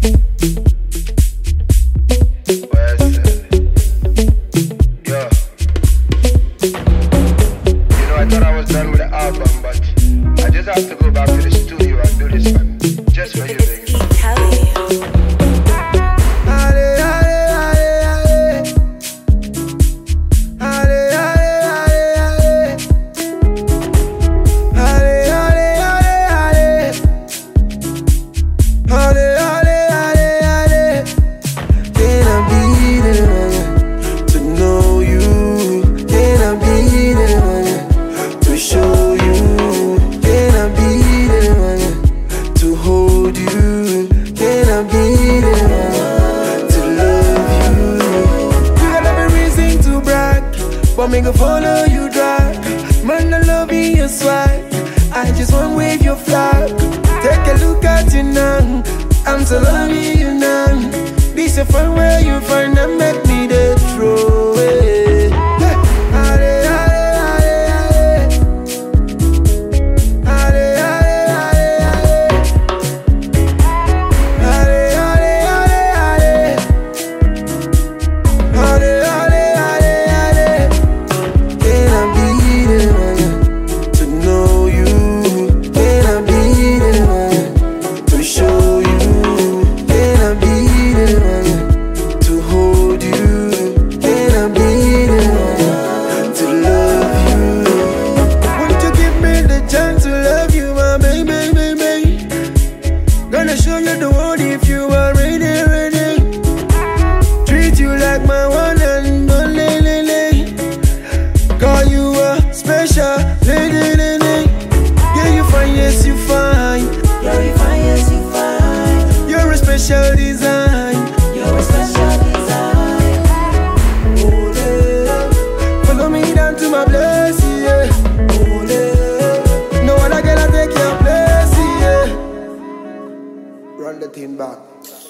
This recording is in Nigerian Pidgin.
me go follow you drive. Man, I love your swag. I just want to wave your flag. Take a look at you now. I'm so loving you now. This is fun where you find and make me the throw away. Show you the world if you are ready, ready. Treat you like my one and only lady. Call you a special lady, lady. Yeah, you fine, yes you fine. Yeah, you fine, yes you fine. You're a special design. You're a special design. Ole, follow me down to my place, yeah. Ole, no other girl I take your place, yeah. Run the thing back.